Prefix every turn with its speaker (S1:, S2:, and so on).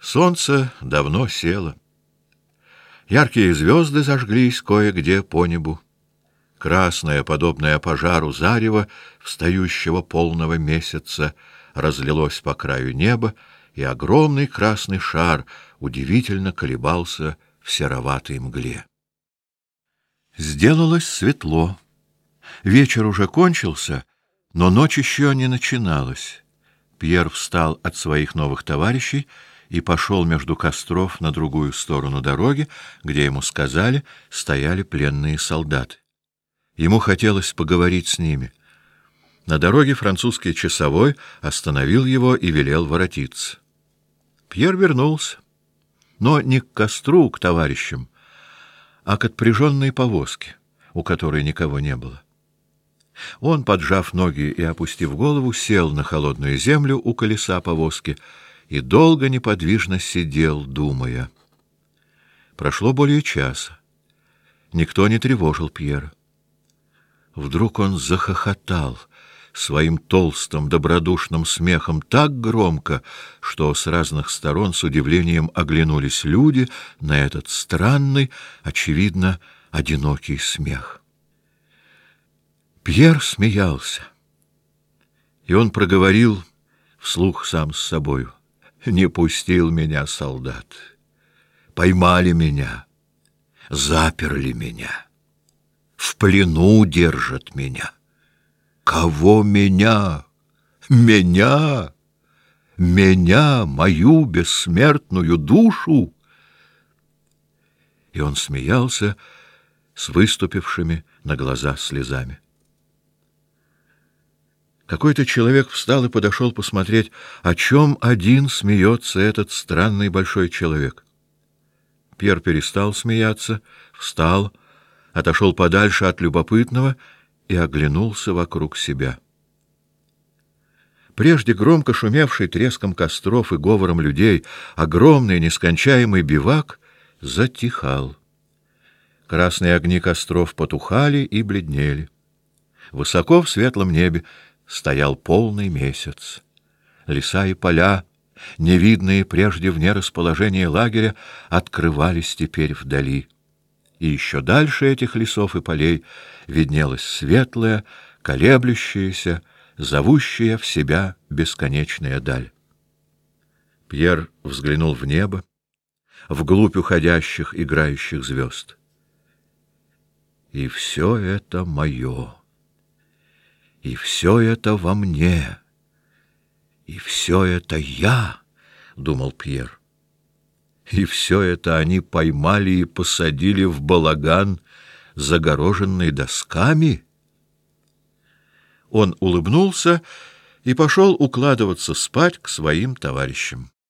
S1: Солнце давно село. Яркие звезды зажглись кое-где по небу. Красное, подобное пожару зарево встающего полного месяца, разлилось по краю неба, и огромный красный шар удивительно колебался в сероватой мгле. Сделалось светло. Вечер уже кончился, но ночь еще не начиналась. Пьер встал от своих новых товарищей и пошел между костров на другую сторону дороги, где ему сказали, стояли пленные солдаты. Ему хотелось поговорить с ними. На дороге французский часовой остановил его и велел воротиться. Пьер вернулся, но не к костру, к товарищам, а к отпряженной повозке, у которой никого не было. Он, поджав ноги и опустив голову, сел на холодную землю у колеса повозки и долго неподвижно сидел, думая. Прошло более часа. Никто не тревожил Пьера. Вдруг он захохотал своим толстым, добродушным смехом так громко, что с разных сторон с удивлением оглянулись люди на этот странный, очевидно, одинокий смех. Пьер смеялся, и он проговорил вслух сам с собою: «Не пустил меня солдат, поймали меня, заперли меня, в плену держат меня. Кого меня? Меня? Меня, мою бессмертную душу?» И он смеялся с выступившими на глаза слезами. Какой-то человек встал и подошел посмотреть, о чем один смеется этот странный большой человек. Пьер перестал смеяться, встал, отошел подальше от любопытного и оглянулся вокруг себя. Прежде громко шумевший треском костров и говором людей огромный нескончаемый бивак затихал. Красные огни костров потухали и бледнели. Высоко в светлом небе стоял полный месяц. Леса и поля, невидные прежде вне расположения лагеря, открывались теперь вдали. И еще дальше этих лесов и полей виднелась светлая, колеблющаяся, зовущая в себя бесконечная даль. Пьер взглянул в небо, вглубь уходящих, играющих звезд. И все это мое. И все это во мне, и все это я, — думал Пьер. И все это они поймали и посадили в балаган, загороженный досками. Он улыбнулся и пошел укладываться спать к своим товарищам.